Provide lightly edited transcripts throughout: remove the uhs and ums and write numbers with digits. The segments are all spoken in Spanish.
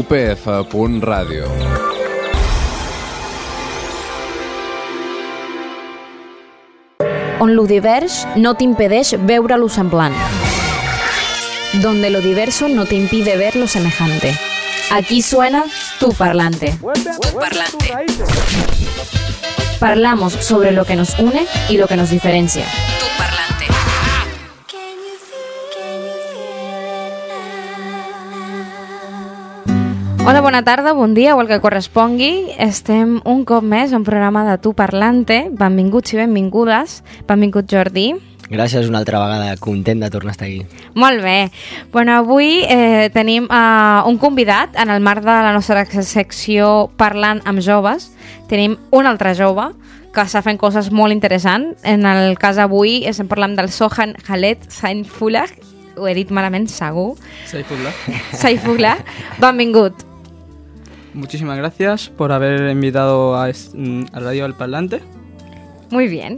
upf.radio. On lo divers no t'impedeix veure lo semblant. Donde lo diverso no te impide ver lo semejante. Aquí suena Tu Parlante. Tu Parlante. Parlamos sobre lo que nos une y lo que nos diferencia. Tu Parlante. Hola, bona tarda, bon dia o el que correspongui. Estem un cop més en un programa de Tu Parlante. Benvinguts i benvingudes. Benvingut, Jordi. Gràcies una altra vegada, content de tornar a estar aquí. Molt bé. Bueno, avui tenim un convidat en el marc de la nostra secció Parlant amb joves. Tenim un altre jove que està fent coses molt interessants. En el cas avui estem parlant del Sohan Khaled Saifullah. Ho he dit malament, segur. Saifullah. Benvingut. Muchísimas gracias por haber invitado a Radio El Parlante. Muy bien.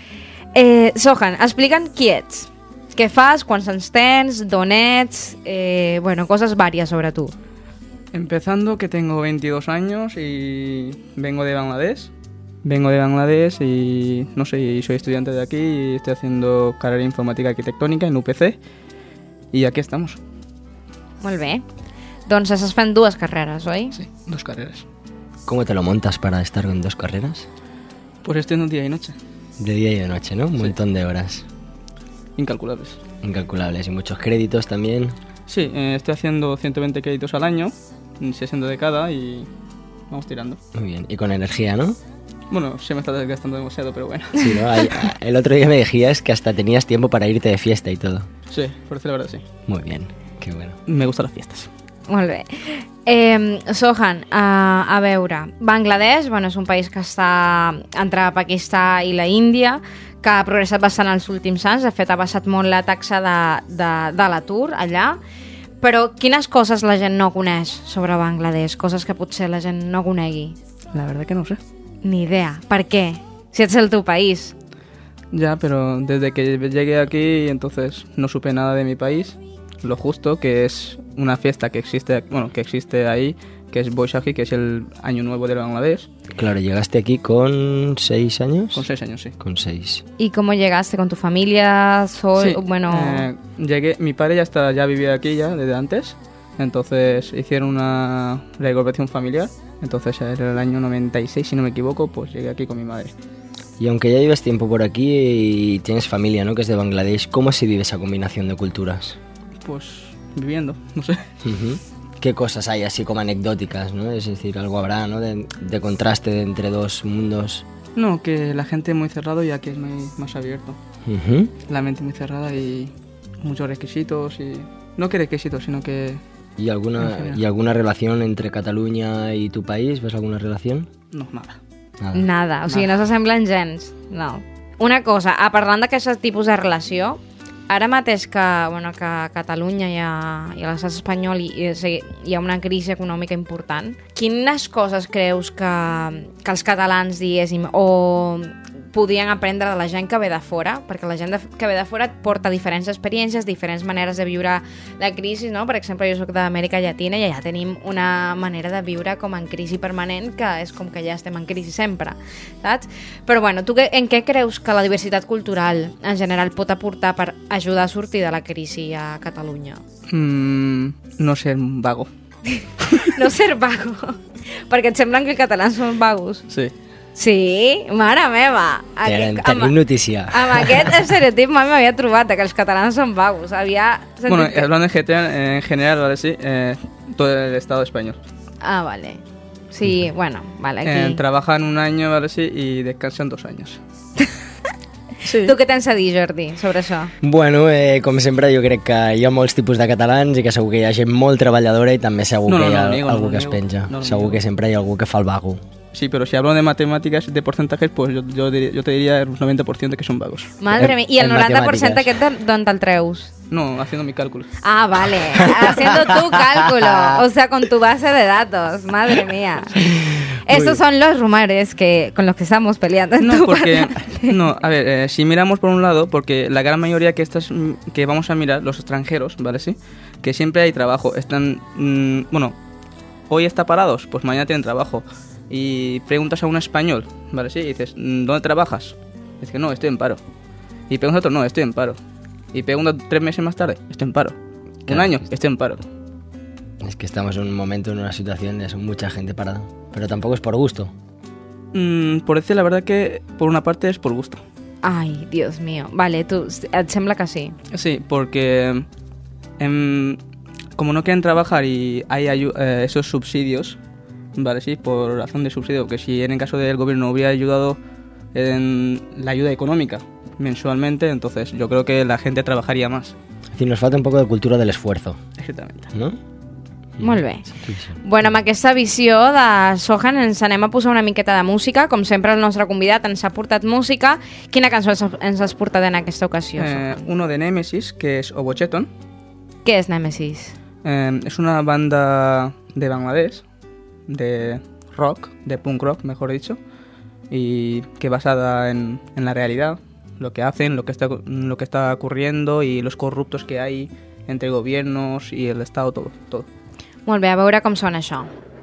Sohan, explica'm qui ets. Què fas, quants anys tens, d'on ets, cosas varias sobre tú. Empezando que tengo 22 años y vengo de Bangladesh. Vengo de Bangladesh y no sé, soy estudiante de aquí y estoy haciendo carrera informática arquitectónica en UPC y aquí estamos. Molt bé. Doncs estàs fent dues carreres, oi? Sí, 2 carreras. ¿Cómo te lo montas para estar en 2 carreras? Pues estoy en un día y noche. De día y de noche, ¿no? Un montón de horas. Incalculables. Incalculables. Y muchos créditos también. Sí, estoy haciendo 120 créditos al año, 60 de cada y vamos tirando. Muy bien. Y con energía, ¿no? Bueno, se me está desgastando demasiado, pero bueno. Sí, ¿no? El otro día me decías que hasta tenías tiempo para irte de fiesta y todo. Sí, por decir la verdad, sí. Muy bien, qué bueno. Me gustan las fiestas. Molt bé. Sohan, a veure, Bangladesh és un país que està entre Pakistan i la Índia, que ha progressat bastant els últims anys. De fet, ha baixat molt la taxa de l'atur allà. Però quines coses la gent no coneix sobre Bangladesh? Coses que potser la gent no conegui? La verdad que no sé. Ni idea. Per què? Si ets el teu país. Ya, pero desde que llegué aquí, entonces no supe nada de mi país. Lo justo, que es una fiesta que existe ahí, que es Boishakhi, que es el año nuevo de Bangladesh. Claro, llegaste aquí con 6 años. Con 6 años, sí. Con 6. ¿Y cómo llegaste? ¿Con tu familia? Sí, llegué, mi padre ya vivía aquí ya desde antes, entonces hicieron una reincorporación familiar, entonces era el año 96, si no me equivoco, pues llegué aquí con mi madre. Y aunque ya lleves tiempo por aquí y tienes familia, ¿no?, que es de Bangladesh, ¿cómo se vive esa combinación de culturas? Pues viviendo, no sé. Uh-huh. ¿Qué cosas hay así como anecdóticas, no? Es decir, algo habrá, ¿no?, de contraste entre dos mundos. No, que la gente es muy cerrada y aquí es más abierto. Uh-huh. La mente muy cerrada y muchos requisitos y... No que requisitos, sino que... ¿Y alguna relación entre Cataluña y tu país? ¿Ves alguna relación? No, nada. Nada, o sigui, no s'assemblen gens. No. Una cosa, parlant d'aquest tipus de relació, ara mateix que a Catalunya i a l'estat espanyol hi ha una crisi econòmica important, quines coses creus que els catalans, diguéssim, o podien aprendre de la gent que ve de fora? Perquè la gent que ve de fora porta diferents experiències, diferents maneres de viure la crisi, no? Per exemple, jo soc d'Amèrica Llatina i allà tenim una manera de viure com en crisi permanent, que és com que ja estem en crisi sempre, saps? Però bueno, tu en què creus que la diversitat cultural en general pot aportar per ajudar a sortir de la crisi a Catalunya? No ser vago. No ser vago? Perquè et semblen que els catalans són vagos? Sí. Sí? Mare meva! Tenim notícia. Amb aquest estereotip mai m'havia trobat, que els catalans són vagos. Bueno, hablando en general, ¿vale? Sí, todo el Estado español. Ah, vale. Sí, bueno, vale. Aquí. Trabajan 1 año, ¿vale? Sí, y descansan 2 años. Sí. Tu què tens a dir, Jordi, sobre això? Bueno, com sempre, jo crec que hi ha molts tipus de catalans i que segur que hi ha gent molt treballadora i també segur que hi ha algú que es penja. Segur que sempre hi ha algú que fa el vago. Sí, pero si hablo de matemáticas, de porcentajes, pues yo te diría el 90% que son vagos. Madre mía, ¿y el 90% aquest d'on te'l treus? No, haciendo mi cálculo. Ah, vale, haciendo tu cálculo, o sea, con tu base de datos, madre mía. Estos son los rumores con los que estamos peleando. No, a ver, si miramos por un lado, porque la gran mayoría que vamos a mirar, los extranjeros, ¿vale? Sí, que siempre hay trabajo, están, hoy está parados, pues mañana tienen trabajo. Y preguntas a un español, ¿vale? Sí, y dices, ¿dónde trabajas? Dice que no, estoy en paro. Y preguntas a otro, no, estoy en paro. Y preguntas 3 meses más tarde, estoy en paro. Claro. Un año, estoy en paro. Es que estamos en un momento, en una situación de mucha gente parada. Pero tampoco es por gusto. Por decir la verdad que por una parte es por gusto. Ai, Dios mío. Vale, tu, et sembla que sí? Sí, porque como no quieren trabajar y hay esos subsidios, vale, sí, por razón de subsidio, que si en el caso del gobierno hubiera ayudado en la ayuda económica mensualmente, entonces yo creo que la gente trabajaría más. Es decir, nos falta un poco de cultura del esfuerzo. Exactamente. ¿No? Molt bé. Bueno, amb aquesta visió de Sohan ens anem a posar una miqueta de música. Com sempre, el nostre convidat ens ha portat música. Quina cançó ens has portat en aquesta ocasió, Sohan? Uno de Nemesis, que es Obocheton. Què és Nemesis? Es una banda de Bangladesh, de rock, de punk rock, mejor dicho, y que basada en la realidad, lo que hacen, lo que está ocurriendo y los corruptos que hay entre gobiernos y el Estado, todo. Molt bé, a veure com sona això.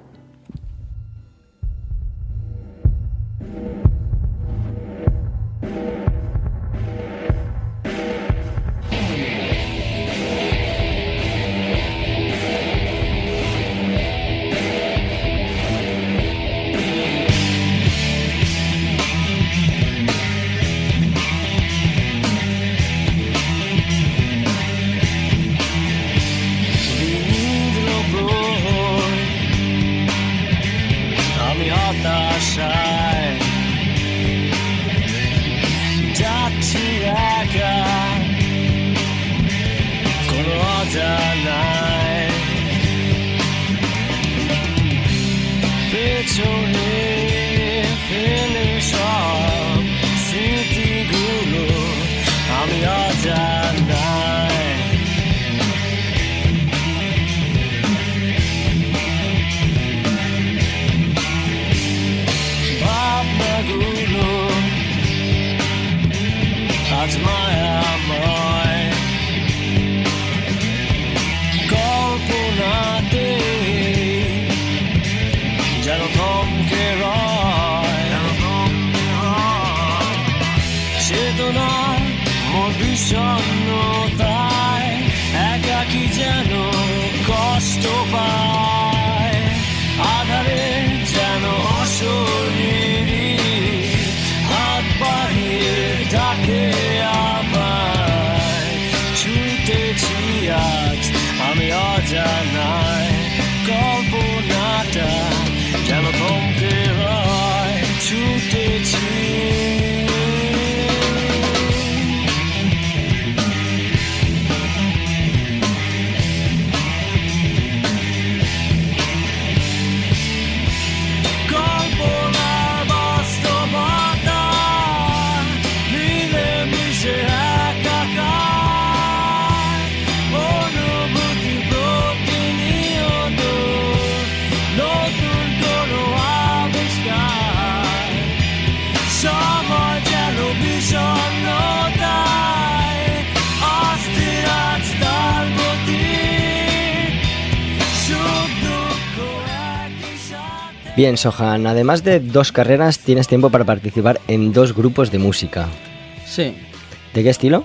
Bien, Sohan, además de 2 carreras, tienes tiempo para participar en 2 grupos de música. Sí. ¿De qué estilo?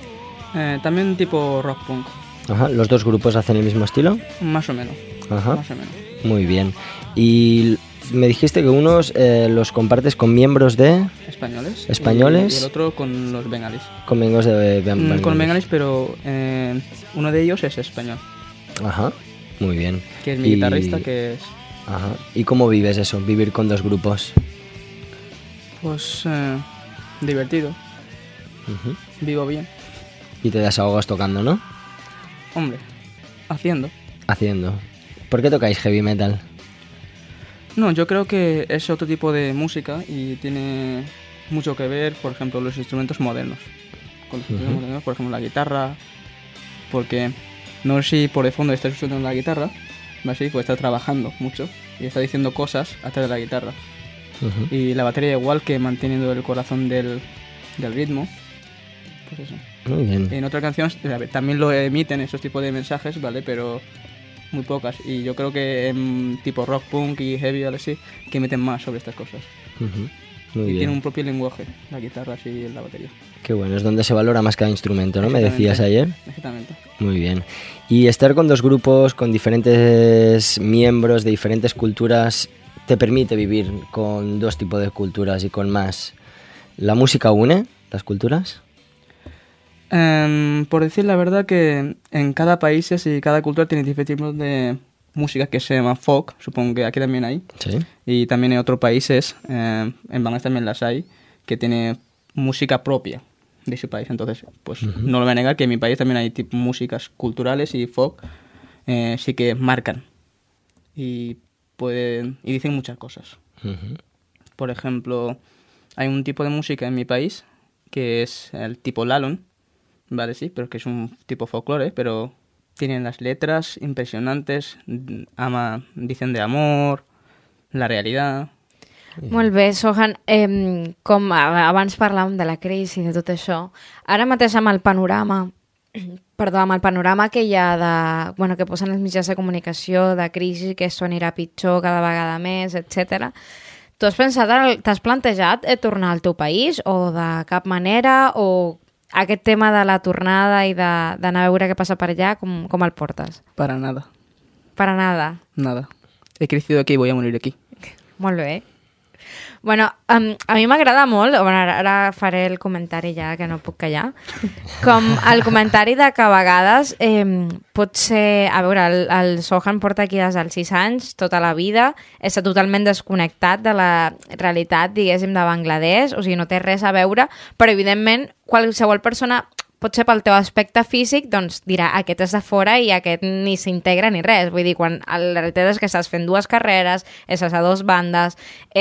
También tipo rock punk. Ajá, ¿los 2 grupos hacen el mismo estilo? Más o menos. Ajá. Más o menos. Muy bien. Y me dijiste que unos los compartes con miembros de... Españoles. Españoles. Y el otro con los bengalíes. Con miembros de bengalíes. Con bengalíes, pero uno de ellos es español. Ajá, muy bien. Que es mi guitarrista, que es... Ajá. ¿Y cómo vives eso, vivir con 2 grupos? Pues divertido. Uh-huh. Vivo bien. Y te desahogas tocando, ¿no? Hombre, haciendo. ¿Por qué tocáis heavy metal? No, yo creo que es otro tipo de música y tiene mucho que ver, por ejemplo, los instrumentos modernos. Con los instrumentos modernos, por ejemplo, la guitarra, porque no sé si por de fondo estás escuchando la guitarra, ¿sí? Pues está trabajando mucho y está diciendo cosas a través de la guitarra. Uh-huh. Y la batería igual, que manteniendo el corazón del ritmo. Pues eso. Muy bien. En otra canción también lo emiten esos tipos de mensajes, ¿vale? Pero muy pocas. Y yo creo que en tipo rock, punk y heavy, algo así, que meten más sobre estas cosas. Muy bien. Tiene un propio lenguaje, la guitarra y la batería. Qué bueno, es donde se valora más cada instrumento, ¿no? Me decías ayer. Exactamente. Muy bien. Y estar con dos grupos, con diferentes miembros de diferentes culturas, te permite vivir con dos tipos de culturas y con más. ¿La música une las culturas? Por decir la verdad que en cada país y cada cultura tiene diferentes tipos de música que se llama folk, supongo que aquí también hay. Sí. Y también en otros países, en Bangladesh también las hay, que tiene música propia de su país. Entonces, pues no lo voy a negar que en mi país también hay músicas culturales y folk, sí que marcan y dicen muchas cosas. Por ejemplo, hay un tipo de música en mi país que es el tipo lalón, ¿vale? Sí, pero que es un tipo folclore, pero tienen las letras impressionantes, dicen de amor, la realidad. Molt bé, Sohan, com abans parlàvem de la crisi i de tot això, ara mateix amb el panorama que hi ha que posen els mitjans de comunicació, de crisi, que això anirà pitjor cada vegada més, etc. Tu t'has plantejat tornar al teu país o de cap manera, o aquest tema de la tornada i d'anar a veure què passa per allà, com el portes? Para nada. Para nada? Nada. He crecido aquí y voy a morir aquí. Molt bé. Bueno, a mi m'agrada molt, ara faré el comentari ja, que no puc callar, com el comentari de que a vegades pot ser... A veure, el Sohan porta aquí des dels 6 anys, tota la vida, està totalment desconnectat de la realitat, diguéssim, de Bangladesh, o sigui, no té res a veure, però evidentment qualsevol persona, potser pel teu aspecte físic, doncs dirà, aquest és de fora i aquest ni s'integra ni res. Vull dir, quan la realitat és que estàs fent 2 carreres, estàs a 2 bandes,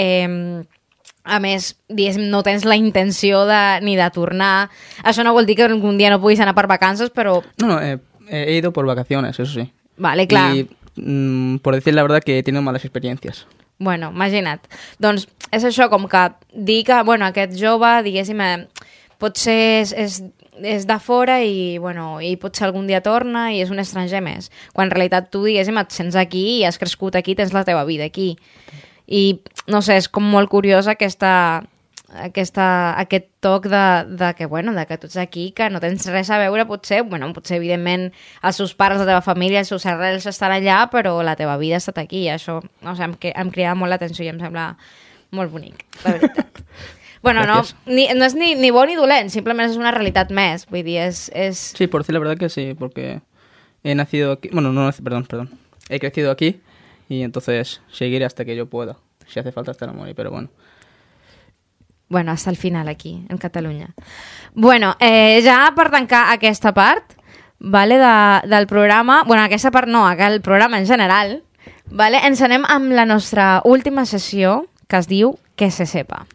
a més, diguéssim, no tens la intenció ni de tornar. Això no vol dir que algun dia no puguis anar per vacances, però... No, he ido por vacaciones, eso sí. Vale, clar. Y por decir la verdad que he tenido malas experiencias. Bueno, imagina't. Doncs és això, com que dir que, bueno, aquest jove, diguéssim, potser és de fora i potser algun dia torna i és un estranger més. Quan en realitat tu, diguéssim, et sents aquí i has crescut aquí, tens la teva vida aquí. I, no sé, és com molt curiós aquest toc de que tu ets aquí, que no tens res a veure, potser, evidentment, els seus pares, la teva família, els seus arrels estan allà, però la teva vida ha estat aquí. I això, no sé, em crida molt l'atenció i em sembla molt bonic, la veritat. Bueno, no es ni bo ni dolent, simplement és una realitat més. Vull dir, és... Sí, por decir la verdad que sí, porque he nacido aquí... Bueno, perdón. He crecido aquí y entonces seguiré hasta que yo pueda. Si hace falta hasta la morir, pero bueno. Bueno, hasta el final aquí, en Catalunya. Bueno, ja per tancar aquesta part, vale, del programa... Bueno, aquesta part no, el programa en general, vale, ens anem amb la nostra última sessió, que es diu Que se sepa.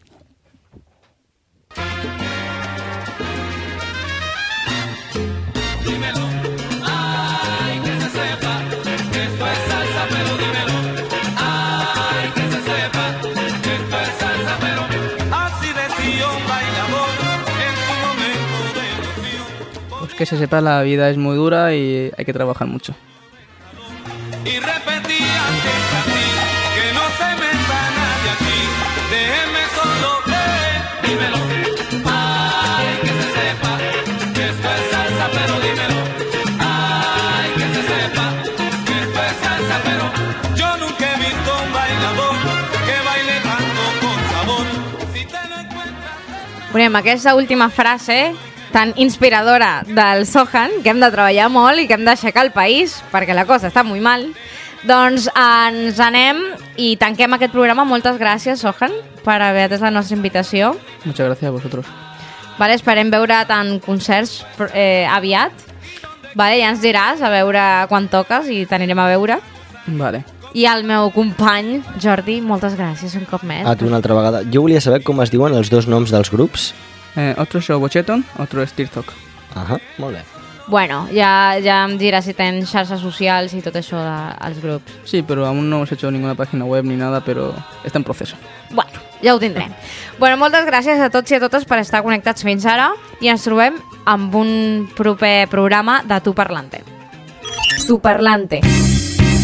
Que se sepa, la vida es muy dura y hay que trabajar mucho. Y repetía que no se meta nadie aquí, déjeme solo, dímelo. Ay, que se sepa, que esto es salsa, pero dímelo. Ay, que se sepa, que esto es salsa, pero yo nunca he visto un bailador que baile tanto con sabor. Si te lo encuentras... Bueno, amb aquesta última frase tan inspiradora del Sohan, que hem de treballar molt i que hem d'aixecar el país, perquè la cosa està molt mal, doncs ens anem i tanquem aquest programa. Moltes gràcies, Sohan, per haver atès la nostra invitació. Muchas gracias a vosotros. Vale, esperem veure't en concerts aviat. Vale, ja ens diràs a veure quan toques i t'anirem a veure. Vale. I al meu company, Jordi, moltes gràcies un cop més. A tu una altra vegada. Jo volia saber com es diuen els dos noms dels grups. Otro es Bocheton, otro es Tirtok. Ahà, molt bé. Bueno, ja em diràs si tens xarxes socials i tot això dels grups. Sí, pero aún no hemos hecho ninguna página web ni nada, pero está en proceso. Bueno, ja ho tindrem. Bueno, moltes gràcies a tots i a totes per estar connectats fins ara i ens trobem amb un proper programa de Tu Parlantè. Tu Parlantè.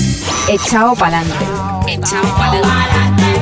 Echao pa'lante. Echao pa'lante.